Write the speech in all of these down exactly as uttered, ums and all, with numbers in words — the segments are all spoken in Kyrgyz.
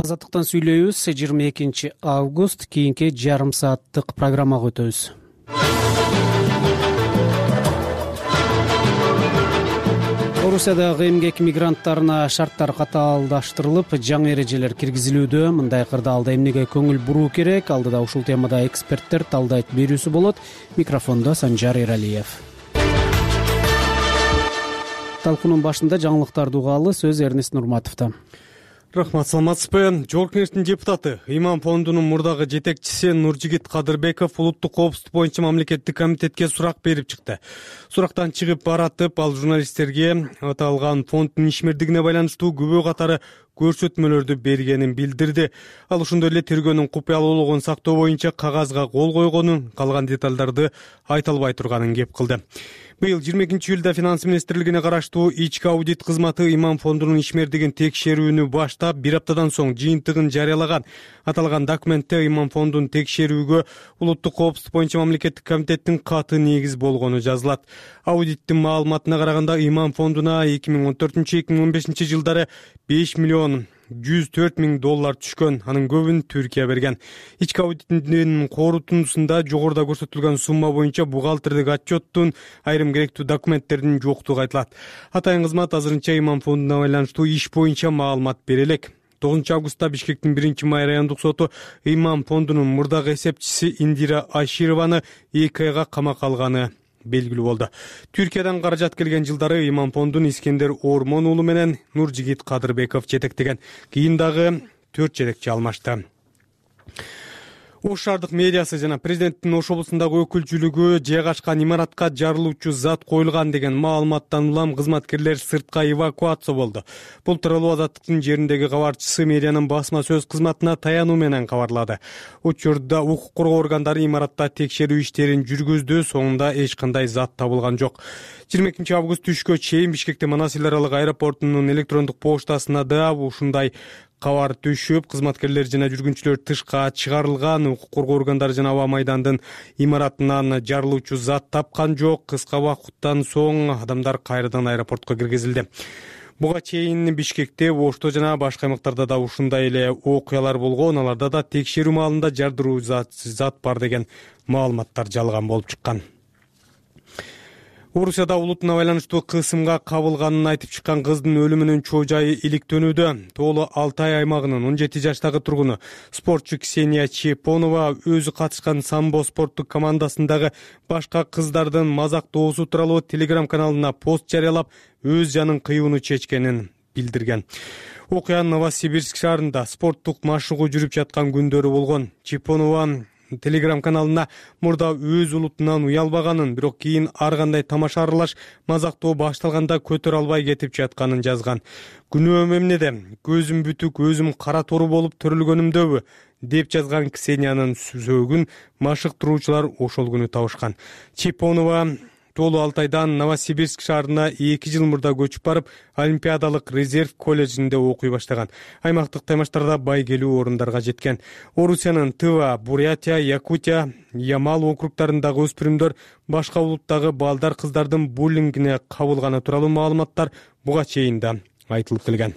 Азаттыктан сүйлөйбүз. жыйырма экинчи август кийинки жарым сааттык программага өтөбүз. Орусиядагы эмгек мигранттарына шарттар катаалдаштырылып, жаңы эрежелер киргизилүүдө. Мындай кырдаалда эмнеге көңүл буруу керек? Алдыда ушул темада эксперттер талдайт берүүсү болот. Микрофондо Санжар Эралиев. Талкуунун башында жаңылыктарды угалы, сөз Эрнест Нурматовдо. Рахмат, саламатсызбы? Жогорку Кеңештин депутаты, Иман фондунун мурдагы жетекчиси Нуржигит Кадырбеков улуттук коопсуздук боюнча мамлекеттик комитетке сурак берип чыкты. Сурактан чыгып баратып, ал журналисттерге аталган фонддун ишмердигине байланыштуу күбө катары көрсөтмөлөрдү бергенин билдирди. Ал ошондой эле тергөөнүн купуялуулугун сактоо боюнча кагазга кол койгонун, калган деталдарды айта албай турганын кеп кылды. Быйыл жыйырма экинчи июлда Финанс министрлигине караштуу ички аудит кызматы Иман фондунун ишмердигин текшерүүнү баштап, бир аптадан соң жыйынтыгын жарыялаган. Аталган документте Иман фондун текшерүүгө улуттук коопсуздук боюнча мамлекеттик комитеттин каты негиз болгону жазылат. Аудиттин маалыматына караганда Иман фондуна эки миң он төртүнчү эки миң он бешинчи жылдары беш миллион жүз төрт миң доллар түшкөн, анын көбүн Түркия берген. Ички аудиттин корутундусунда жогоруда көрсөтүлгөн сумма боюнча бухгалтердик отчеттун, айрым керектүү документтердин жоктугу айтылат. Атайын кызмат азырынча Иман фондуна байланыштуу иш боюнча маалымат бере элек. тогузунчу августта Бишкектин биринчи май райондук соту Иман фондунун мурдагы эсепчиси Индира Ашированы эки айга камакка алганы белгилүү болду. Түркиядан каражат келген жылдары Иман фондун Искендер Ормон уулу менен Нуржигит Кадырбеков жетектеген. Кийин дагы төрт жетекчи алмашты. Ош шаардык медиасы жана президенттин Ош облусундагы өкүлчүлүгү жайгашкан имаратка жарылуучу зат коюлган деген маалыматтан улам кызматкерлер сыртка эвакуация болду. Бул тууралуу Азаттыктын жериндеги кабарчысы медианын басма сөз кызматына таянуу менен кабарлады. Учурда укук коргоо органдары имаратта текшерүү иштерин жүргүздү, соңунда эч кандай зат табылган жок. жыйырма экинчи август түшкө чейин Бишкектин Манас эл аралык аэропортунун электрондук поштасына да ушундай кабар түшүп, кызматкерлер жана жүргүнчүлөр тышка чыгарылган. Укук коргоо органдары жана аба майдандын имаратынан жарылуучу зат тапкан жок. Кыска убакыттан соң адамдар кайрадан аэропортко киргизилди. Буга чейин Бишкекте, Ошто жана башка аймактарда да ушундай эле окуялар болгон. Аларда да текшерүү маалында жардыруу зат, зат бар деген маалыматтар жалган болуп чыккан. Орусияда улутуна байланыштуу кысымга кабылганын айтып чыккан кыздын өлүмүнүн чоо жайы иликтөнүүдө. Тоолу Алтай аймагынын он жети жаштагы тургуну спортчу Ксения Чепонова өзү катышкан самбо спорттук командасындагы башка кыздардын мазактоосу тууралуу Телеграм каналына пост жарыялап, өз жанын кыюуну чечкенин билдирген. Окуя Новосибирск шаарында спорттук машыгуу жүрүп жаткан күндөрү болгон. Чепонова Телеграм каналына мурда өз улутунан уялбаганын, бирок кийин ар кандай тамаша аралаш мазактоо башталганда көтөрө албай кетип жатканын жазган. Күнөөм эмнеде? Көзүм бүтүк, өзүм кара тору болуп төрөлгөнүмдөбү? деп жазган Ксениянын сөөгүн машыктыруучулар ошол күнү табышкан. Чепонова Тоолу Алтайдан Новосибирск шаарына эки жыл мурда көчүп барып, Олимпиадалык резерв колледжинде окуй баштаган. Аймактык таймаштарда байгелүү орундарга жеткен. Орусиянын Тыва, Бурятия, Якутия, Ямал округтарындагы өспүрүмдөр башка улуттагы балдар кыздардын буллингине кабылганы тууралуу маалыматтар буга чейин да айтылып келген.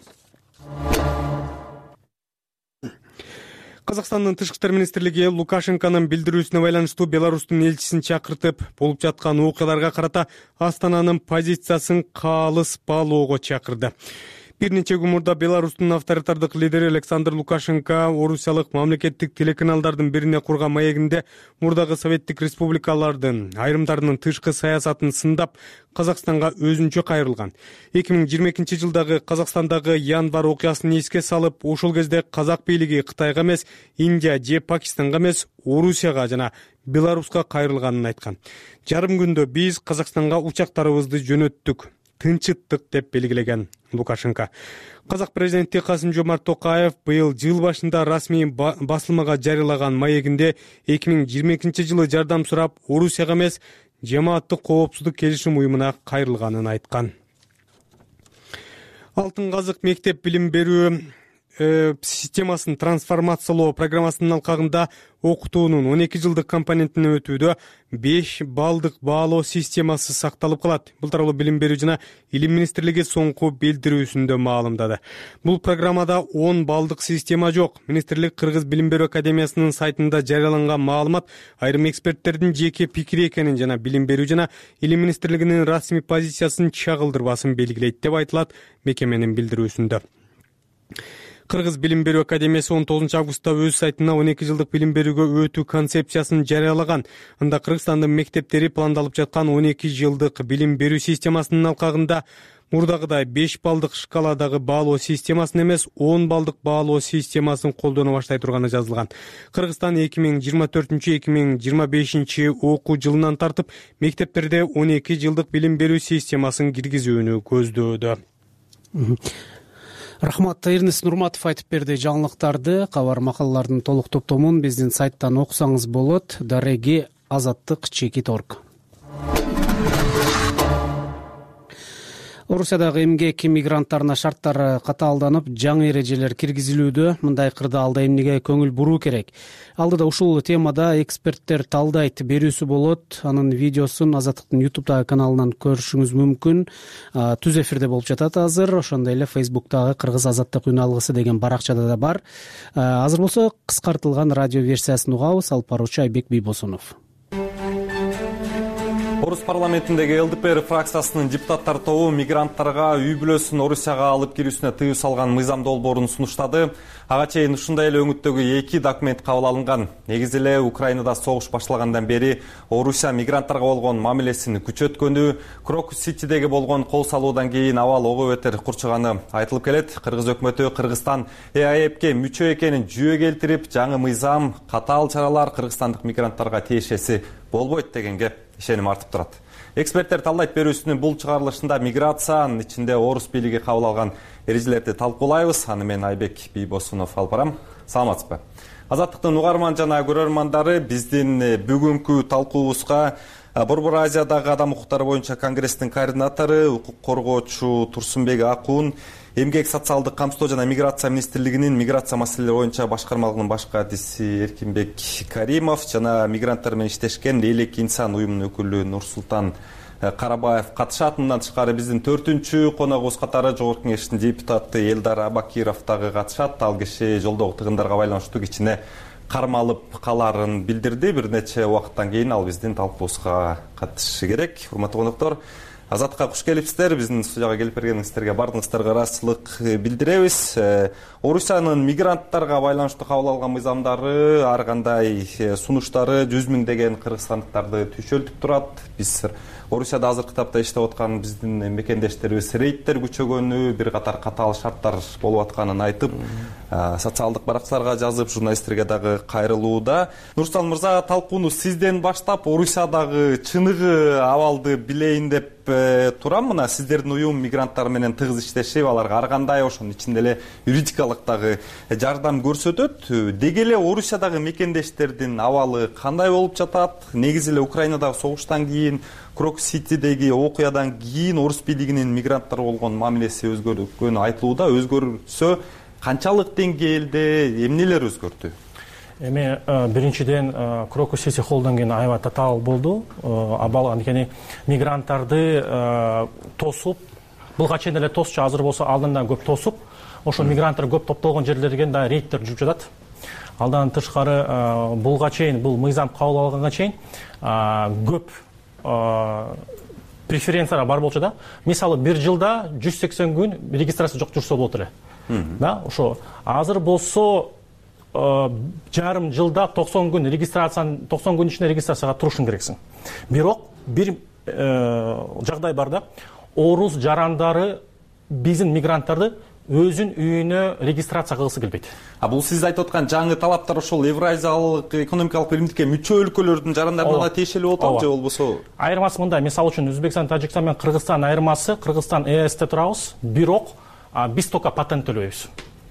Казакстандын тышкы иштер министрлиги Лукашенконун билдирүүсүнө байланыштуу Беларустун элчисин чакыртып, болуп жаткан окуяларга карата Астананын позициясын калыс баалоого чакырды. Бир нече күн мурда Беларустун авторитардык лидери Александр Лукашенко орусиялык мамлекеттик телеканалдардын бирине курган маегинде мурдагы советтик республикалардын айрымдарынын тышкы саясатын сындап, Казакстанга өзүнчө кайрылган. эки миң жыйырма экинчи жылдагы Казакстандагы январь окуясын эске салып, ошол кезде казак бийлиги Кытайга эмес, Индия же Пакистанга эмес, Орусияга жана Беларуска кайрылганын айткан. Жарым күндө биз Казакстанга учактарыбызды жөнөттүк, тынчыттык деп белгилеген Лукашенко. Казак президенти Касым-Жомарт Токаев быйыл жыл башында расмий басылмага жарыялаган маегинде эки миң жыйырма экинчи жылы жардам сурап, Орусияга эмес, Жамааттык коопсуздук келишим уюмуна кайрылганын айткан. Алтын казык мектеп билим берүү системасын трансформациялоо программасынын алкагында окутуунун он эки жылдык компонентине өтүүдө беш баллдык баалоо системасы сакталып калат. Бул тууралуу Билим берүү жана Илим министрлиги соңку билдирүүсүндө маалымдады. Бул программада он баллдык система жок. Министрлик Кыргыз Билим берүү академиясынын сайтында жарыяланган маалымат айрым эксперттердин жеке пикири экенин жана Билим берүү жана Илим министрлигинин расмий позициясын чагылдырбасын белгилейт деп айтылат мекеменин билдирүүсүндө. Кыргыз Билим берүү академиясы он тогузунчу августта өз сайтына он эки жылдык билим берүүгө өтүү концепциясын жарыялаган. Анда Кыргызстандын мектептери пландалып жаткан он эки жылдык билим берүү системасынын алкагында мурдагыдай беш баллдык шкаладагы баалоо системасын эмес он баллдык баалоо системасын колдоно баштай турганы жазылган. Кыргызстан эки миң жыйырма төртүнчү эки миң жыйырма бешинчи окуу жылынан тартып мектептерде он эки жылдык билим берүү системасын киргизүүнү көздөөдө. Рахмат, Эрнест Нурматов айтып берди жаңылыктарды. Кабар макалалардын толук топтомун биздин сайттан окусаңыз болот. Дареги азаттык чекит орг. Орусиядагы эмгек мигранттарына шарттар катаалданып, жаңы эрежелер киргизилүүдө. Мындай кырдаалда эмнеге көңүл буруу керек? Алдыда ушул темада эксперттер талдайт берүүсү болот. Анын видеосун Азаттыктын ютубтагы каналынан көрүшүңүз мүмкүн. Түз эфирде болуп жатат азыр. Ошондой эле Фейсбуктагы Кыргыз азаттык үн алгысы деген баракчада да бар. Азыр болсо кыскартылган радио версиясын угабыз. Алып баруучу Айбек Бийбосунов. Орус парламентиндеги эл дэ пэ эр фракциясынын депутаттар тобу мигранттарга үй бүлөсүн Орусияга алып кирүүсүнө тыюу салган мыйзам долбоорун сунуштады. Ага чейин ушундай эле өңүттөгү эки документ кабыл алынган. Негизи эле Украинада согуш башталгандан бери Орусия мигранттарга болгон мамилесин күчөткөнү, Крокус Ситидеги болгон кол салуудан кийин абал ого бетер курчуганы айтылып келет. Кыргыз өкмөтү Кыргызстан э а э пке мүчө экенин жүйө келтирип, жаңы мыйзам, катаал чаралар кыргызстандык мигранттарга тиешеси болбойт дегенге ишеним артып турат. Эксперттер талдайт берүүсүнүн бул чыгарылышында миграциянын ичинде орус бийлиги кабыл алган эрежелерди талкуулайбыз. Аны мен Айбек Бийбосунов алып барам. Саламатсызбы? Азаттыктын угарман жана көрөрмандары, биздин бүгүнкү талкуубузга Борбор Азиядагы адам укуктары боюнча конгресстин координатору, укук коргоочу Турсунбек Акун, эмгек социалдык камсыздоо жана миграция министрлигинин миграция маселелери боюнча башкармалыгынын баш катчысы Эркинбек Каримов жана мигранттар менен иштешкен Элек инсан уюмунун өкүлү Нурсултан Карабаев катышат. Мындан тышкары биздин төртүнчү коногубуз катары Жогорку Кеңештин депутаты Элдар Абакиров дагы катышат. Ал киши жолдогу тыгындарга байланыштуу кичине кармалып каларын билдирди. Бир нече убакыттан кийин ал биздин талкуубузга катышышы керек. Урматтуу коноктор, Азатка куш келипсиздер. Биздин студияга келип бергениңиздерге бардыгыңыздарга ыраазычылык билдиребиз. Орусиянын мигранттарга байланыштуу кабыл алган мыйзамдары, ар кандай сунуштары жүз миңдеген кыргызстандыктарды түйшөлтүп турат. Биз Орусияда азыркы тапта иштеп аткан биздин мекендештерибиз рейдтер күчөгөнү, бир катар катаал шарттар болуп атканын айтып, социалдык баракчаларга жазып, журналисттерге дагы кайрылууда. Нурсултан мырза, талкууну сизден баштап, Орусиядагы чыныгы абалды билейин деп турам. Мына сиздердин уюм мигранттар менен тыгыз иштешип, аларга ар кандай ошонун ичинде эле юридикалык дагы жардам көрсөтөт. Деги эле Орусиядагы мекендештердин абалы кандай болуп жатат? Негизи эле Украинадагы согуштан кийин, Крокус Ситидеги окуядан кийин орус бийлигинин мигранттар болгон мамилеси өзгөргөнү айтылууда. Өзгөрсө канчалык деңгээлде, эмнелер өзгөрдү? Эми биринчиден Крокус Сити холдон кийин аябай татаал болду. Абал анткени мигранттарды тосуп, булга чейин эле тосчу, азыр болсо алдындан көп тосуп, ошо мигранттар көп топтолгон жерлерге да рейдтер жүрүп жатат. Алдан тышкары булга чейин, бул мыйзам кабыл алганга чейин көп преференциялар бар болчу да. Мисалы бир жылда жүз сексен күн регистрация жок жүрсө болот эле. Да, ошо азыр болсо жарым жылда токсон күн регистрацияны токсон күн ичинде регистрацияга турушуң керексиң. Бирок бир жагдай бар да. Орус жарандары биздин мигранттарды өзүн үйүнө регистрация кылгысы келбейт. А бул сиз айтып аткан жаңы талаптар ошол Евразиялык экономикалык биримдикке мүчө өлкөлөрдүн жарандарына тиешелүү болот абы же болбосо? Айырмасы мындай, мисалы үчүн Өзбекстан, Тажикстан менен Кыргызстан айырмасы, Кыргызстан э эсте турабыз, бирок биз только патент төлөйбүз.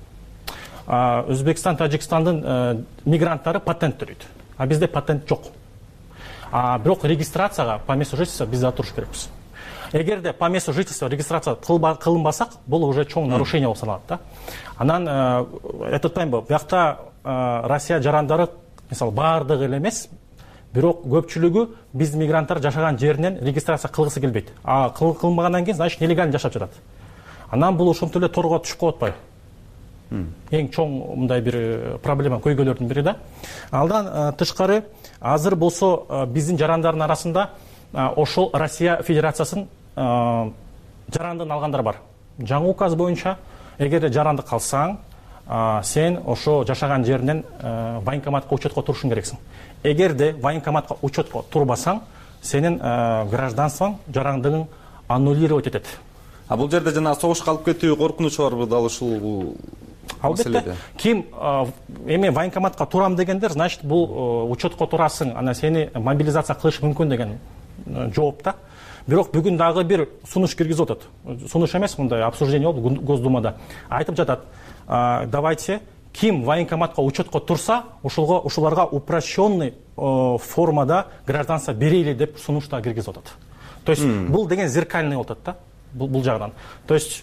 Өзбекстан, Тажикстандын мигранттары патент төлөйт. А бизде патент жок. А бирок регистрацияга по месту жительства биз да туруш керекпиз. эгерде по месту жительства регистрация кылынбасак, бул уже чоң нарушение болуп саналат да. Анан айтып атпаймынбы, буякта Россия жарандары мисалы баардыгы эле эмес, бирок көпчүлүгү биздин мигранттар жашаган жеринен регистрация кылгысы келбейт. А кылынбагандан кийин, значит, нелегально жашап жатат. Анан бул ошентип эле торго түшүп калып атпайбы? Эң чоң мындай бир проблема, көйгөйлөрдүн бири да. Алдан тышкары азыр болсо биздин жарандардын арасында ошол Россия Федерациясынын жарандыгын алгандар бар. Жаңы указ боюнча, эгерде жаранды калсаң, сен ошо жашаган жеринен военкоматка учетко турушуң керексиң. Эгерде военкоматка учетко турбасаң, сенин гражданствоң, жарандыгың аннулировать этет. А бул жерде жана согушка алып кетүү коркунучу барбы дал ушул? Албетте, ким эми военкоматка турам дегендер, значит, бул учетко турасың, ана сени мобилизация кылыш мүмкүн деген жооп да. Бирок бүгүн дагы бир сунуш киргизип атат. Сунуш эмес, мындай обсуждение болду Госдумада. Айтып жатат, давайте ким военкоматка учетко турса, ошолго ошолорго упрощенный формада гражданство берели деп сунушта киргизип атат. То есть бул деген зеркальный болуп атат да. Бул жагынан. То есть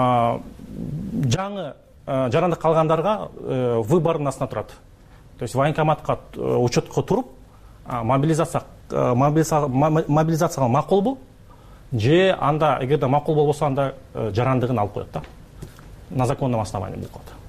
жаңы жарандык калгандарга выбордун астында турат. То есть военкоматка учетко туруп, мобилизация мобилизацияга макулбу, же анда эгерде макул болбосо, анда жарандыгын алып коет да. На законном основании бул калат.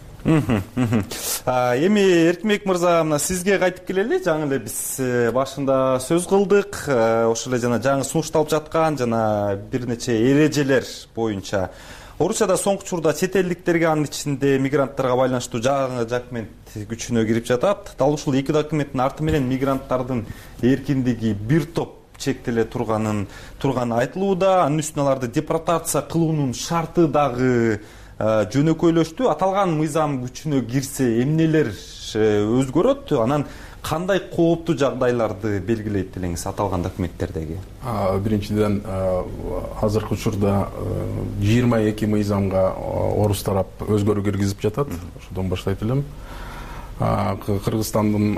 Эми Эркинбек мырза, мына сизге кайтып келели. Жаңы эле биз башында сөз кылдык. Ошол эле жана жаңы сунушталып жаткан жана бир нече эрежелер боюнча Орусияда соңку учурда чет элдиктерге, анын ичинде мигранттарга байланыштуу жаңы документ күчүнө кирип жатат. Дал ушул эки документтин арты менен мигранттардын эркиндиги бир топ чектеле турганын турганы айтылууда. Анын үстүнө аларды депортация кылуунун шарты дагы жөнөкөйлөштү. Аталган мыйзам күчүнө кирсе эмнелер өзгөрөт? Анан кандай кооптуу жагдайларды белгилейт делеңиз аталган документтердеги? Биринчиден, азыркы учурда жыйырма эки мыйзамга орус тарап өзгөрүү киргизип жатат. Ошодон баштайт элем. Кыргызстандын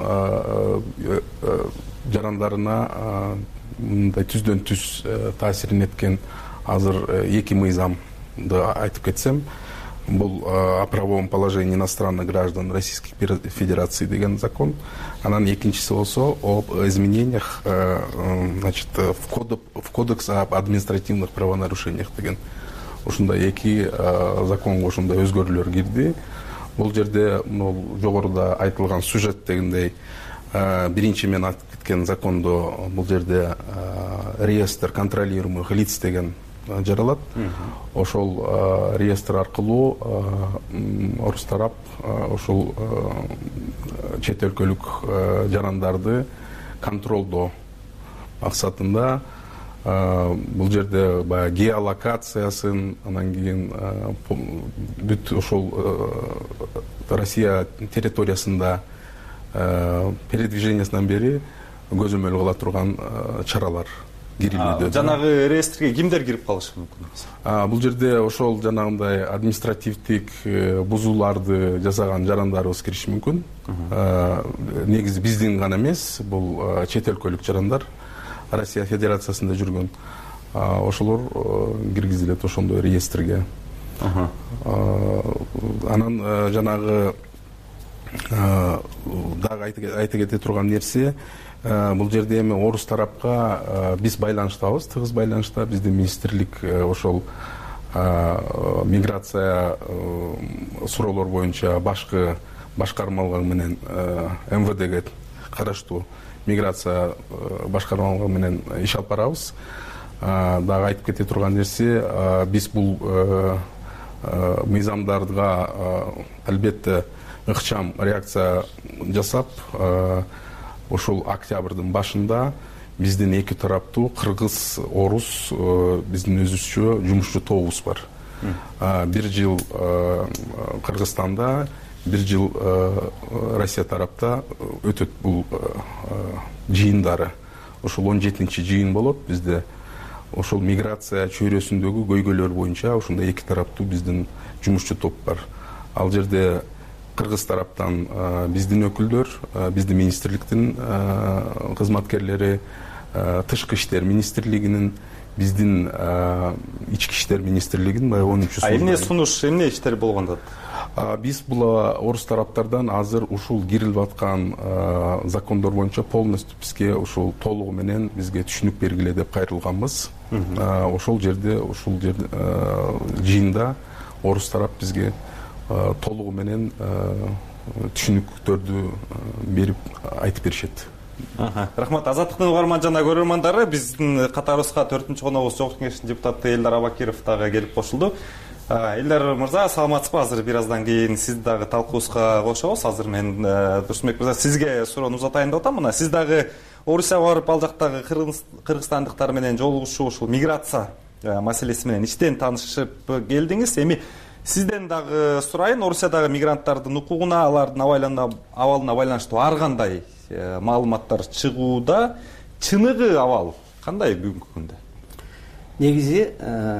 жарандарына мындай түздөн түз таасирин эткен азыр эки мыйзамды айтып кетсем, бул о правовом положении иностранных граждан Российской Федерации деген закон. Анан экинчиси болсо об изменениях, значит, в кодекс об административных правонарушениях деген. Ушундай эки законго ушундай өзгөрүүлөр кирди. Бул жерде жогоруда айтылган сюжет дегендей, биринчи мен айтып кеткен закондо бул жерде реестр контролируемых лиц деген жаралат. Ошол реестр аркылуу орус тарап ошол чет өлкөлүк жарандарды контролдоо максатында бул жерде баягы геолокациясын, анан кийин бүт ошол Россия территориясында передвижениясынан бери көзөмөл кыла турган чаралар кирилүүдө. Жанагы реестрге кимдер кирип калышы мүмкүн? Бул жерде ошол жанагындай административдик бузууларды жасаган жарандарыбыз кириши мүмкүн. Негизи биздин гана эмес, бул чет өлкөлүк жарандар, Россия Федерациясында жүргөн ошолор киргизилет ошондой реестрге. Анан жанагы дагы айта кете турган нерсе, бул жерде эми орус тарапка биз байланыштабыз, тыгыз байланышта. Биздин министрлик ошол миграция суроолор боюнча башкы башкармалар менен эм вэ дге караштуу миграция башкармалар менен иш алып барабыз. Дагы айтып кете турган нерсе, биз бул мыйзамдарга албетте ыкчам реакция жасап, ошол октябрдын башында биздин эки тараптуу кыргыз, орус биздин өзүбүзчө жумушчу тобубуз бар. Бир жыл Кыргызстанда, бир жыл Россия тарапта өтөт бул жыйындары. Ошол он жетинчи жыйын болот бизде. Ошол миграция чөйрөсүндөгү көйгөйлөр боюнча ошондой эки тараптуу биздин жумушчу топ бар. Ал жерде Кыргыз тараптан биздин өкүлдөр, биздин министрликтин кызматкерлери, Тышкы иштер министрлигинин, биздин ички иштер министрлигинин баягы онунчу эмне сунуш, эмне иштер болгондо? Биз бул орус тараптардан азыр ушул кирилип аткан закондор боюнча полностью бизге ушул толугу менен бизге түшүнүк бергиле деп кайрылганбыз. Ошол жерде ушул жерде жыйында орус тарап бизге толугу менен түшүнүктөрдү берип айтып беришет. Рахмат. Азаттыктын угарман жана көрөрмандары, биздин катарыбызга төртүнчү коногубуз Жогорку Кеңештин депутаты Элдар Абакиров дагы келип кошулду. Элдар мырза, саламатсызбы? Азыр бир аздан кийин сизди дагы талкуубузга кошобуз. Азыр мен Турсунбек мырза сизге суроону узатайын деп атам. Мына сиз дагы Орусияга барып, ал жактагы кыргызстандыктар менен жолугушуу, ушул миграция маселеси менен ичтен таанышып келдиңиз. Эми сизден дагы сурайын, Орусиядагы мигранттардын укугуна, алардын абалына байланыштуу ар кандай маалыматтар чыгууда, чыныгы абал кандай бүгүнкү күндө? Негизи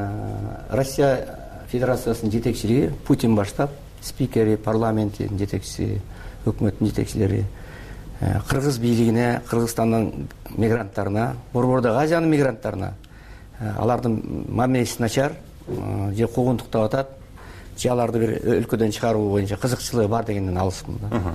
Россия Федерациясынын жетекчилиги Путин баштап, спикери, парламенттин жетекчиси, өкмөттүн жетекчилери кыргыз бийлигине, Кыргызстандын мигранттарына, Борбордогу Азиянын мигранттарына алардын мамилеси начар, же куугунтуктап атат, же аларды бир өлкөдөн чыгаруу боюнча кызыкчылыгы бар дегенден алысмын.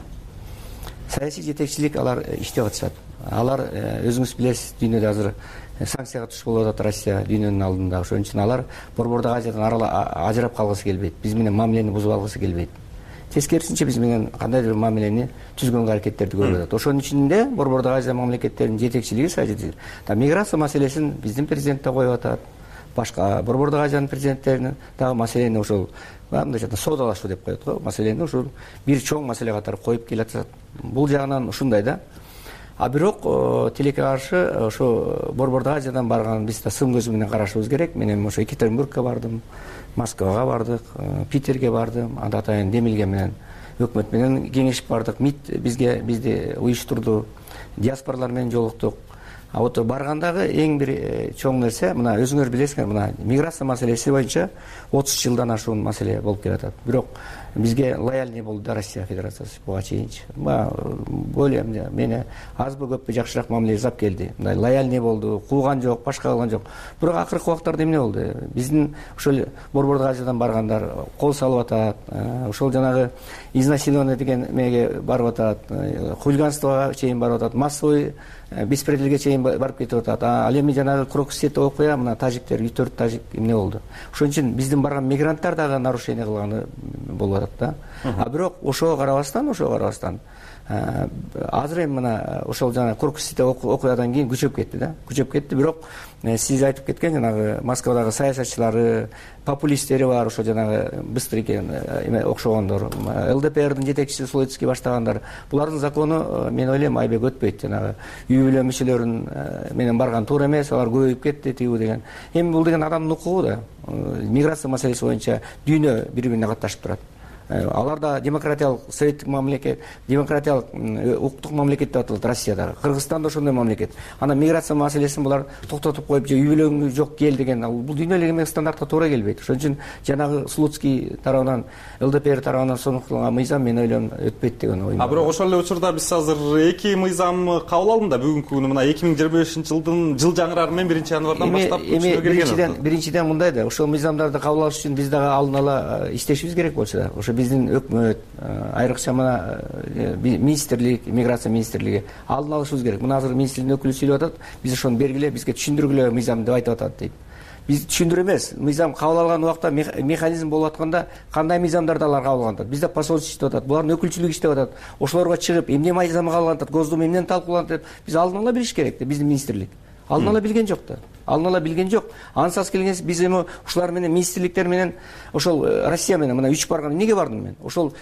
Саясий жетекчилик алар иштеп атышат. Алар өзүңүз билесиз, дүйнөдө азыр санкцияга туш болуп атат Россия дүйнөнүн алдында. Ошон үчүн алар Борбордогу Азиядан ажырап калгысы келбейт. Биз менен мамилени бузуп алгысы келбейт. Тескерисинче биз менен кандайдыр бир мамилени түзгөнгө аракеттерди көрүп атат. Ошонун ичинде Борбордогу Азия мамлекеттеринин жетекчилиги, саясий миграция маселесин биздин президент да коюп атат. Башка Борбордогу Азиянын президенттеринин дагы маселени ошол мындайча содалашуу деп коет го. Маселени ушул бир чоң маселе катары коюп келатат. Бул жагынан ушундай да. А бирок тилекке каршы ошо Борбордогу Азиядан барган биз да сым көзү менен карашыбыз керек. Мен эми ошо Екатеринбургка бардым, Москвага бардык, Питерге бардым. Анда атайын Демилге менен өкмөт менен кеңешип бардык. МИД бизге бизди уюштурду. Диаспоралар менен жолуктук. А вот баргандагы эң бир чоң нерсе, мына өзүңөр билесиңер, мына миграция маселеси боюнча отуз жылдан ашуун маселе болуп келатат. Бирок бизге лояльный болду да Россия Федерациясы буга чейинчи. Болем мени азбы көппү жакшыраак мамиле жасап келди. Мындай лояльный болду, кууган жок, башка кылган жок. Бирок акыркы убактарда эмне болду? Биздин ошол Борбордогу Азиядан баргандар кол салып атат, ошол жанагы изнасилование деген меге барып атат, хулиганствого чейин барып атат, массовый беспределге чейин барып кетип атат. Ал эми жанагы Крокусте окуя, мына тажиктер, төрт тажик эмне болду? Ошон үчүн биздин барган мигранттар дагы нарушение кылганы болуп атат да. А бирок ошого карабастан, ошого карабастан азыр эми мына ошол жана Крокусте окуядан кийин күчөп кетти да. Күчөп кетти, бирок сиз айтып кеткен жанагы Москвадагы саясатчылары, популисттери бар, ошо жанагы быстрыйке эме окшогондор, ЛДПРдин жетекчиси Слоцкий баштагандар. Булардын закону мен ойлойм айбек өтпөйт. Жанагы үй бүлө мүчөлөрүн менен барган туура эмес, алар көбөйүп кетти тигүү деген. Эми бул деген адамдын укугу да. Миграция маселеси боюнча дүйнө бири-бирине катташып турат. Алар да демократиялык советтик мамлекет, демократиялык укуктук мамлекет деп аталат Россиядагы. Кыргызстан да ошондой мамлекет. Ана миграция маселесин булар токтотуп коюп, же үй бүлөң жок кел деген, бул дүйнөлүк эме стандартка туура келбейт. Ошон үчүн жанагы Слуцкий тарабынан, ЛДПР тарабынан сонукталган мыйзам мен ойлойм өтпөйт деген оюм. А бирок ошол эле учурда биз азыр эки мыйзам кабыл алынды да бүгүнкү күнү. Мына эки миң жыйырма бешинчи жылдын жыл жаңырары менен биринчи январдан баштап күчүнө кирген. Биринчиден, биринчиден мындай да, ошол мыйзамдарды кабыл алыш үчүн биз дагы алдын ала иштешибиз керек болчу да. Ошо биздин өкмөт, айрыкча мына министрлик, миграция министрлиги алдын алышыбыз керек. Мына азыр министрликтин өкүлү сүйлөп атат, биз ошону бергиле, бизге түшүндүргүлө мыйзам деп айтып атат дейт. Биз түшүндүрө эмес, мыйзам кабыл алган убакта механизм болуп атканда кандай мыйзамдарды алар кабыл алган атат. Бизде посольство иштеп атат, булардын өкүлчүлүгү иштеп атат. Ошолорго чыгып, эмне мыйзам кабыл алган атат, Госдума эмнени талкууланат деп биз алдын ала билиш керек да, биздин министрлик. Алдын ала билген жок да. Алдын ала билген жок. Ансыз келгенс биз эми ушулар менен министрликтер менен ошол Россия менен мына үч барган. Эмнеге бардым мен? Ошол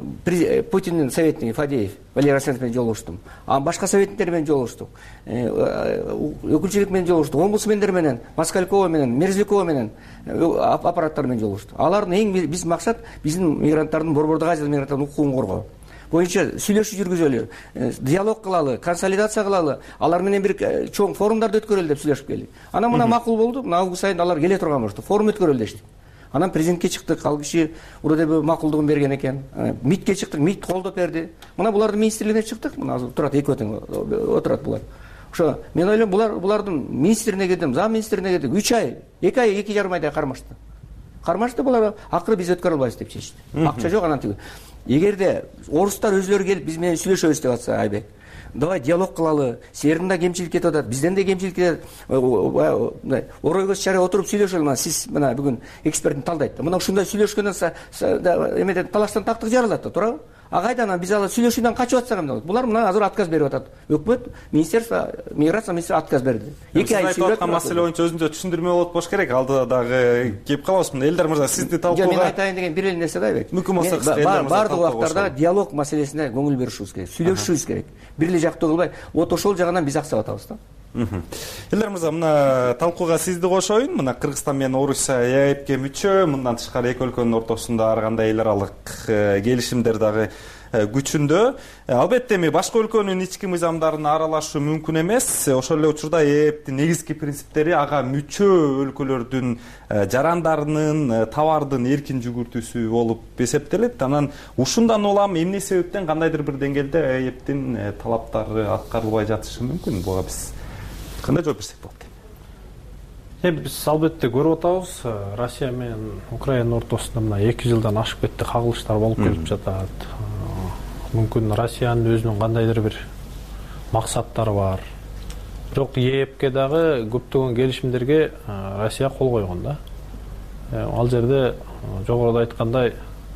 Путиндин советниги Фадеев, Валерий Арсенович менен жолугуштум. А башка советниктер менен жолугуштук. Өкүлчүлүк менен жолугуштук. Омбудсмендер менен, Москалькова менен, Мерзлякова менен аппараттар менен жолугуштук. Алардын эң биз максат биздин мигранттардын, Борбордогу Азия мигранттардын укугун коргоо боюнча сүйлөшүү жүргүзөлү, диалог кылалы, консолидация кылалы, алар менен бир чоң форумдарды өткөрөлү деп сүйлөшүп келдик. Анан мына макул болду, мына август айында алар келе турган болушту, форум өткөрөлү дештик. Анан президентке чыктык, ал киши уродебе макулдугун берген экен. МИДке чыктык, МИД колдоп берди. Мына булардын министрлигине чыктык, мына азыр турат экөө тең отурат булар. ошо мен ойлойм булар булардын министрине кетем, зам министрине кетем, үч ай, эки ай, эки жарым айдай кармашты. Кармашты, булар акыры биз өткөрө албайбыз деп чечти. Акча жок, анан тиги. Эгерде орустар өзлөрү келип биз менен сүйлөшөбүз деп атса, Айбек, давай диалог кылалы, силердин да кемчилик кетип атат, бизден да кемчилик кетет. Орой көз чарай отуруп сүйлөшөлү. Мына сиз мына бүгүн экспертин талдайт. Мына ушундай сүйлөшкөндөн эмеден талаштан тактык жарылат да, туурабы? А кайда анан биз алы сүйлөшүүдөн качып атсак эмне болот? Булар мына азыр отказ берип атат. Өкмөт, министерство, миграция министрі отказ берди. эки ай сүйлөп маселе боюнча өзүнчө түшүндүрмө болот болуш керек. Алдыда дагы кеп калабыз. Мына Элдар мырза, сизди талкууга. Мен айтайын деген бир эле нерсе да, Айбек. Мүмкүн болсо Элдар мырза бардык убактарда диалог маселесине көңүл беришибиз керек. Сүйлөшүшүбүз керек. Бир эле жактуу кылбай, вот ошол жагынан биз аксап атабыз да. Элдар мырза, мына талкууга сизди кошоюн. Мына Кыргызстан менен Орусия Е Эпке мүчө, мындан тышкары эки өлкөнүн ортосунда ар кандай эл аралык келишимдер дагы күчүндө. Албетте эми башка өлкөнүн ички мыйзамдарына аралашуу мүмкүн эмес. Ошол эле учурда Е Эптин негизги принциптери ага мүчө өлкөлөрдүн жарандарынын, товардын эркин жүгүртүүсү болуп эсептелет. Анан ушундан улам эмне себептен кандайдыр бир деңгээлде Е Эптин талаптары аткарылбай жатышы мүмкүн? Буга биз кандай жооп берсек болот? Эми биз албетте көрүп атабыз, Россия менен Украина ортосунда мына эки жылдан ашып кетти кагылыштар болуп келип жатат. Мүмкүн Россиянын өзүнүн кандайдыр бир максаттары бар. Бирок Е Эпке дагы көптөгөн келишимдерге Россия кол койгон да. Ал жерде жогоруда айткандай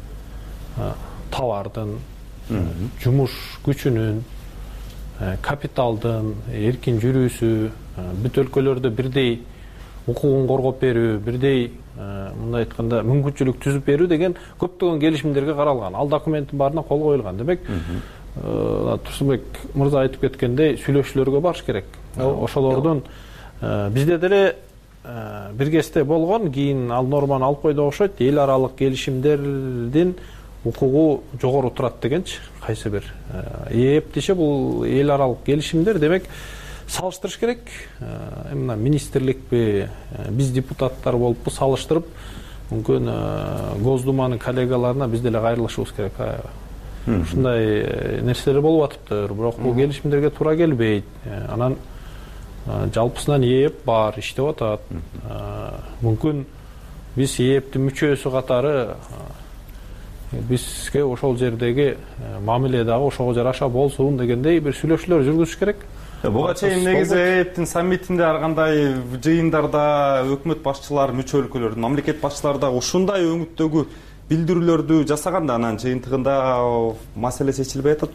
товардын, жумуш күчүнүн, капиталдын эркин жүрүүсү, бүт өлкөлөрдө бирдей укугун коргоп берүү, бирдей мындай айтканда мүмкүнчүлүк түзүп берүү деген көптөгөн келишимдерге каралган. Ал документтин баарына кол коюлган. Демек, Турсунбек мырза айтып кеткендей, сүйлөшүүлөргө барыш керек. Ошолордун бизде деле бир кезде болгон, кийин ал норманы алып койду окшойт. Эл аралык келишимдердин укугу жогору турат дегенчи, кайсы бир. Е Эп десе бул эл аралык келишимдер, демек салыштырыш керек. Мына министрликпи, биз депутаттар болуппу салыштырып, мүмкүн Госдуманын коллегаларына биз деле кайрылышыбыз керек. Ушундай нерселер болуп атыптыр, бирок бул келишимдерге туура келбейт. Анан жалпысынан Е Эп бар, иштеп атат. Мүмкүн биз Е Эптин мүчөсү катары бизге ошол жердеги мамиле дагы ошого жараша болсун дегендей бир сүйлөшүүлөр жүргүзүш керек. Буга чейин негизи Е Эптин саммитинде ар кандай жыйындарда өкмөт башчылары, мүчө өлкөлөрдүн мамлекет башчылары да ушундай өңүттөгү билдирүүлөрдү жасаганда, анан жыйынтыгында маселе чечилбей атат.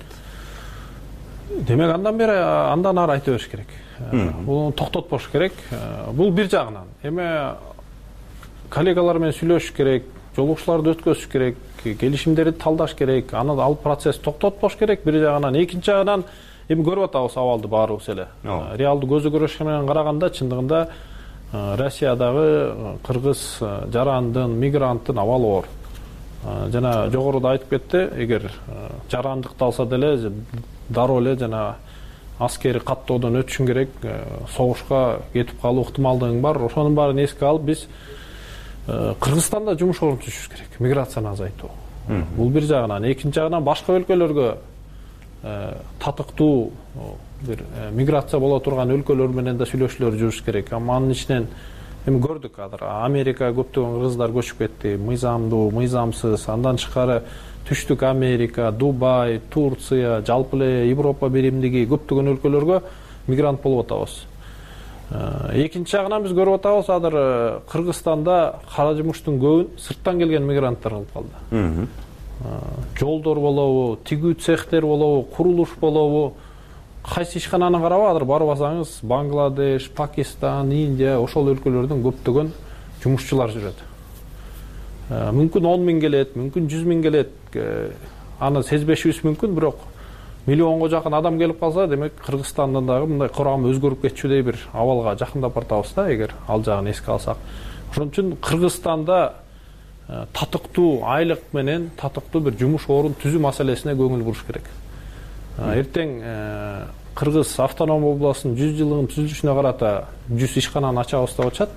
Демек, андан бери андан ары айта бериш керек. Буну токтотпош керек. Бул бир жагынан. Эми коллегалар менен сүйлөшүш керек, жолугушууларды өткөзүш керек, келишимдерди талдаш керек, аны ал процесс токтотпош керек бир жагынан. Экинчи жагынан эми көрүп атабыз абалды баарыбыз эле. Реалдуу көзү көрүш менен караганда чындыгында Россиядагы кыргыз жарандын, мигранттын абалы оор. Жана жогоруда айтып кетти, эгер жарандыкты алса деле дароо эле жана аскери каттоодон өтүшүң керек, согушка кетип калуу ыктымалдыгың бар. Ошонун баарын эске алып биз Кыргызстанда жумуш орун түзүшүбүз керек, миграцияны азайтуу. Бул бир жагынан. Экинчи жагынан башка өлкөлөргө татыктуу бир миграция боло турган өлкөлөр менен да сүйлөшүүлөр жүрүш керек. Анын ичинен эми көрдүк, азыр Америка көптөгөн кыргыздар көчүп кетти, мыйзамдуу, мыйзамсыз. Андан тышкары Түштүк Америка, Дубай, Турция, жалпы эле Европа биримдиги көптөгөн өлкөлөргө мигрант болуп атабыз. Экинчи жагынан биз көрүп атабыз, азыр Кыргызстанда кара жумуштун көбүн сырттан келген мигранттар кылып калды. Жолдор болобу, тигүү цехтер болобу, курулуш болобу, кайсы ишкананы карабы, азыр барбасаңыз Бангладеш, Пакистан, Индия, ошол өлкөлөрдөн көптөгөн жумушчулар жүрөт. Мүмкүн он миң келет, мүмкүн жүз миң келет, аны сезбешибиз мүмкүн, бирок миллионго жакын адам келип калса, демек Кыргызстандан дагы мындай курамы өзгөрүп кетчүдөй бир абалга жакындап бартабыз да, эгер ал жагын эске алсак. Ошон үчүн Кыргызстанда татыктуу айлык менен татыктуу бир жумуш орун түзүү маселесине көңүл буруш керек. Эртең Кыргыз автоном областынын жүз жылдыгын түзүлүшүнө карата жүз ишкананы ачабыз деп атышат.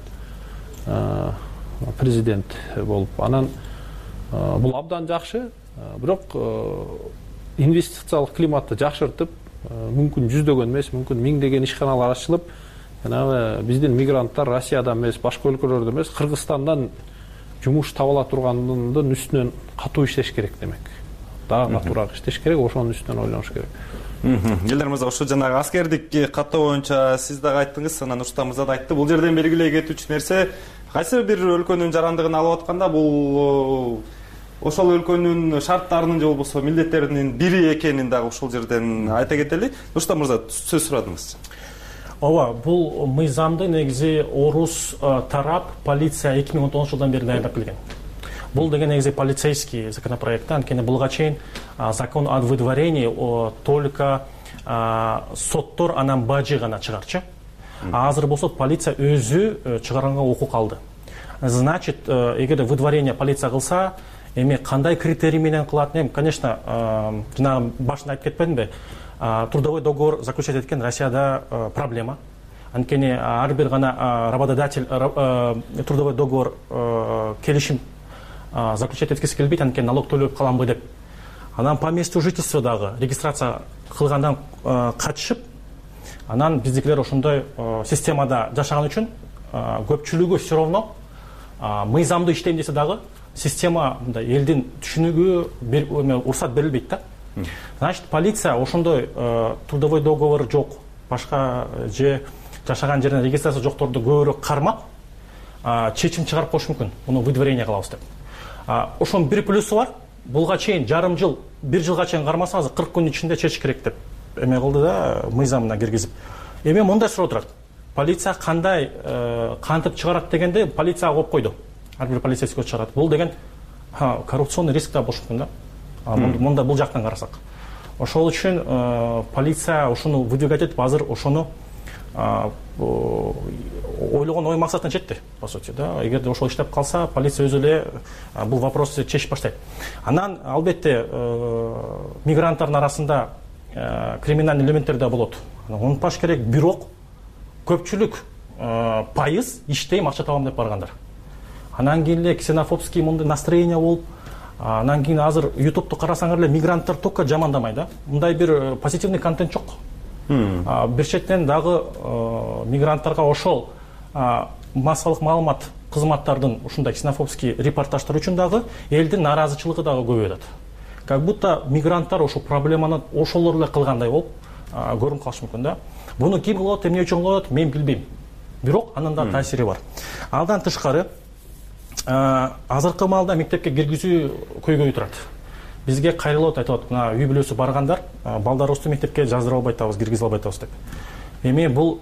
Президент болуп. Анан бул абдан жакшы, бирок инвестициялык климатты жакшыртып, мүмкүн жүздөгөн эмес, мүмкүн миңдеген ишканалар ачылып, жанагы биздин мигранттар Россиядан эмес, башка өлкөлөрдөн эмес, Кыргызстандан жумуш таба ала тургандын үстүнөн катуу иштеш керек демек. Дагы катуураак иштеш керек, ошонун үстүнөн ойлонуш керек. Элдер мырза, ушу жанагы аскердик каттоо боюнча сиз дагы айттыңыз, анан Нурсултан мырза да айтты. Бул жерден белгилей кетүүчү нерсе, кайсы бир өлкөнүн жарандыгын алып атканда бул ошол өлкөнүн шарттарынын же болбосо милдеттеринин бири экенин дагы ушул жерден айта кетели. Нурсултан мырза, сөз сурадыңыз. Ооба, бул мыйзамды негизи орус тарап полиция эки миң он тогузунчу жылдан бери даярдап келген. Бул деген негизи полицейский законопроект, анткени булга чейин закон о выдворении только соттор анан бажы гана чыгарчы. Азыр болсо полиция өзү чыгарганга укук алды. Значит, эгер выдворение полиция кылса, эми кандай критерий менен кылат? Эми, конечно, жанагы башында айтып кетпедимби? Трудовой договор заключать эткен Россияда проблема. Анткени ар бир гана работодатель трудовой договор келишим заключать эткиси келбейт, анткени налог төлөп каламбы деп. Анан по месту жительства дагы регистрация кылгандан качышып, анан биздикилер ошондой системада жашаган үчүн көпчүлүгү все равно мыйзамды иштейм десе дагы система мындай элдин түшүнүгү уруксат берилбейт да. Значит, полиция ошондой трудовой договор жок, башка же жашаган жерден регистрация жокторду көбүрөөк кармап, чечим чыгарып коюш мүмкүн. Муну выдворение кылабыз деп. Ошонун бир плюсу бар. Булга чейин жарым жыл, бир жылга чейин кармаса, азыр кырк күн ичинде чечиш керек деп эме кылды да, мыйзамына киргизип. Эми мындай суроо турат. Полиция кандай кантип чыгарат дегенде, полиция коюп койду. Ар бир полицейский чыгарат. Бул деген коррупционный риск да болушу мүмкүн да. Мында бул жактан карасак. Ошол үчүн полиция ошону выдвигать этип, азыр ошону ойлогон ой максатына жетти, по сути, да. Эгерде ошол иштеп калса, полиция өзү эле бул вопросту чечип баштайт. Анан албетте мигранттардын арасында криминалдык элементтер да болот. Унутпаш керек, бирок көпчүлүк пайыз иштейм, акча табам деп баргандар. Анан кийин эле ксенофобский мындай настроение болуп, анан кийин азыр ютубту карасаңар эле мигранттар только жамандамай да. Мындай бир позитивный контент жок. Бир четтен дагы мигранттарга ошол массалык маалымат кызматтардын ушундай ксенофобский репортаждар үчүн дагы элдин нааразычылыгы дагы көбөйүп атат. Как будто мигранттар ошол проблеманы ошолор эле кылгандай болуп көрүнүп калышы мүмкүн да. Буну ким кылат, эмне үчүн кылат, мен билбейм. Бирок анын да таасири бар. Алдан тышкары азыркы маалда мектепке киргизүү көйгөй турат. Бизге кайрылып айтып атат, мына үй бүлөсү баргандар, балдарыбызды мектепке жаздырып албай атабыз, киргизип албай атабыз деп. Эми бул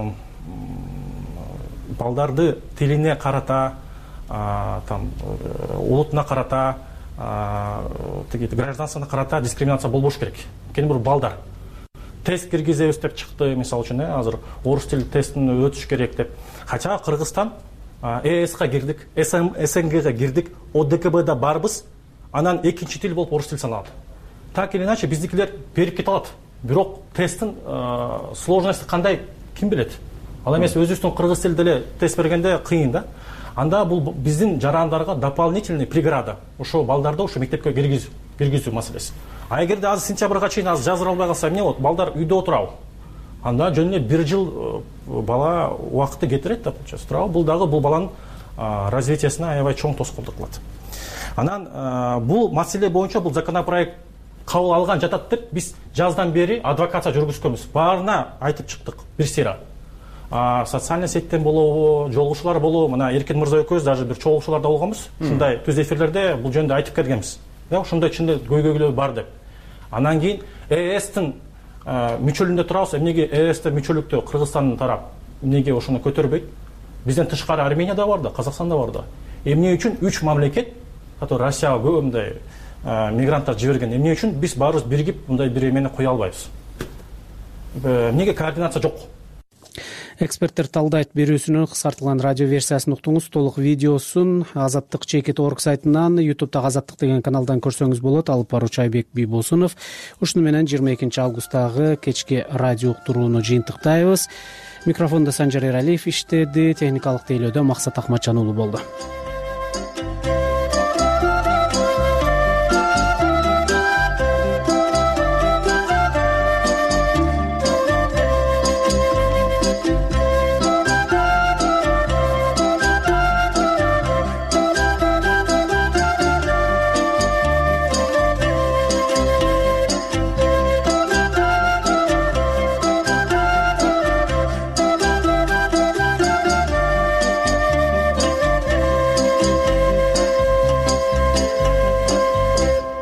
балдарды тилине карата, там улутуна карата, тиги гражданствосуна карата дискриминация болбош керек. Кени бир балдар тест киргизебиз деп чыкты, мисалы үчүн, азыр орус тил тестин өтүш керек деп. Кача Кыргызстан ЭСК кирдик, СНГга кирдик, ОДКБда барбыз. Анан экинчи тил болуп орус тил саналат. Так или иначе биздикилер берип кете алат. Бирок тесттин сложности кандай ким билет? Ал эмес өзүбүздүн кыргыз тилде эле тест бергенде кыйын да. Анда бул биздин жарандарга дополнительный преграда. Ошо балдарды ошо мектепке киргизүү, киргизүү маселеси. А эгерде азыр сентябрга чейин азыр жаздыра албай калса, эмне болот? Балдар үйдө отурабы? Анда жөн эле бир жыл бала убакытты кетирет да, получается. Турабы, бул дагы бул баланын развитиясына аябай чоң тоскоолдук кылат. Анан бул маселе боюнча бул законопроект кабыл алган жатат деп биз жаздан бери адвокация жүргүзгөнбүз. Баарына айтып чыктык бир сыйра. Социальный сеттен болобу, жолугушуулар болобу, мына Эркин мырза экөөбүз даже бир чогулушууларда болгонбуз. Ушундай түз эфирлерде бул жөнүндө айтып келгенбиз. Да, ошондой ичинде көйгөйлөр бар деп. Анан кийин ЭСтин мүчөлүндө турабыз. Эмнеге ЭСте мүчөлүктө Кыргызстандын тарап эмнеге ошону көтөрбөйт? Бизден тышкары Арменияда бар да, Казакстанда бар да. Эмне үчүн үч мамлекет, который Россияга көп мындай мигранттар жиберген, эмне үчүн биз баарыбыз биригип мындай бир эмени кое албайбыз? Эмнеге координация жок? Эксперттер талдайт берүүсүнүн кыскартылган радио версиясын уктуңуз. Толук видеосун Азаттык чекит орг сайтынан, ютубтагы Азаттык деген каналдан көрсөңүз болот. Алып баруучу Айбек Бийбосунов. Ушуну менен жыйырма экинчи августтагы кечки радио уктурууну жыйынтыктайбыз. Микрофондо Санжар Эралиев иштеди, техникалык тейлөөдө Максат Акматжан уулу болду.